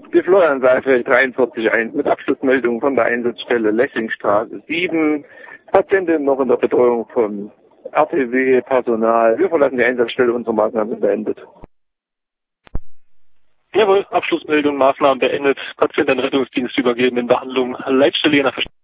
Die Florian Seifeld 43.1 mit Abschlussmeldung von der Einsatzstelle Lessingstraße 7. Patientin noch in der Betreuung vom RTW-Personal. Wir verlassen die Einsatzstelle, unsere Maßnahmen sind beendet. Jawohl, Abschlussmeldung, Maßnahmen beendet. Patient an Rettungsdienst übergeben in Behandlung. Leitstelle je nach